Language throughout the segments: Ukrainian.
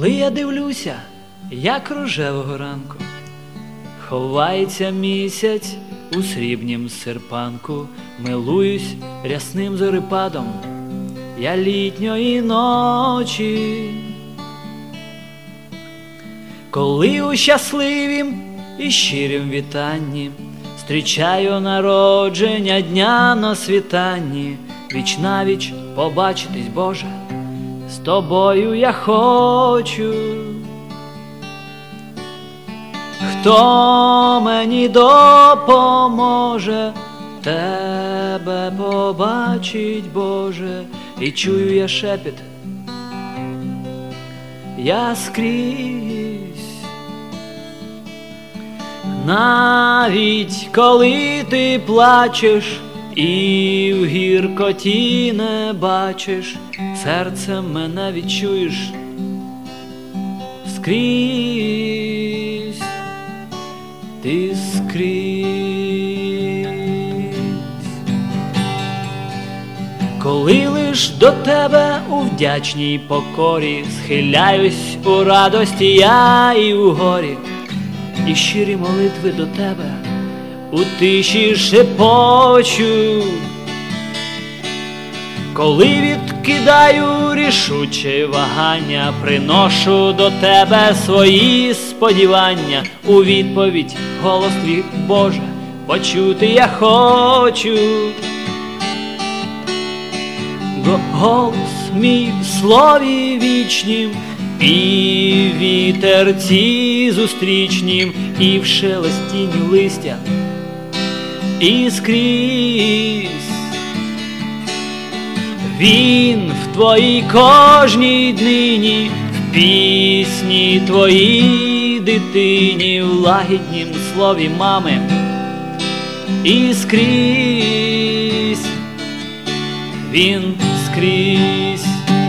Коли я дивлюся, як рожевого ранку ховається місяць у срібнім серпанку, милуюсь рясним зорепадом я літньої ночі. Коли у щасливім і щирім вітанні зустрічаю народження дня на світанні, віч-навіч побачитись, Боже, з тобою я хочу. Хто мені допоможе тебе побачить, Боже? І чую я шепіт, я скрізь. Навіть коли ти плачеш і в гіркоті не бачиш, серцем мене відчуєш скрізь, ти скрізь. Коли лиш до тебе у вдячній покорі схиляюсь у радості я і у горі, і щирі молитви до тебе у тиші шепочу. Коли відкидаю рішуче вагання, приношу до тебе свої сподівання, у відповідь голос твій, Боже, почути я хочу. Голос мій в слові вічнім, і в вітерці зустрічнім, і в шелестінні листя, і скрізь. Він в твоїй кожній днині, в пісні твоїй дитині, в лагіднім слові мами, і скрізь. Він скрізь.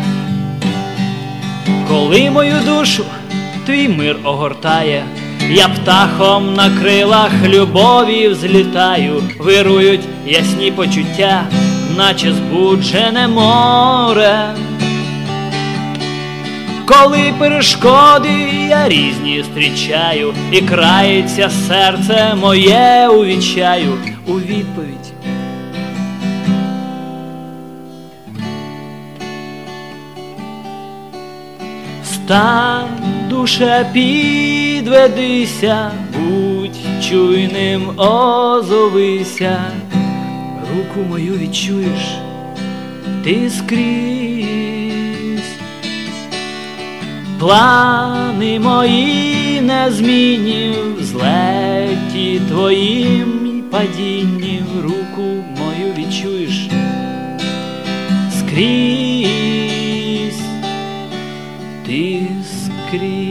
Коли мою душу твій мир огортає, я птахом на крилах любові взлітаю, вирують ясні почуття, наче збуджене море. Коли перешкоди я різні зустрічаю, і крається серце моє у відчаю, у відповідь стань, душе, підведися, будь чуйним, озовися, руку мою відчуєш, ти скрізь. Плани мої незмінні, в злеті твоїм падінні, руку мою відчуєш, скрізь. Ти скрізь.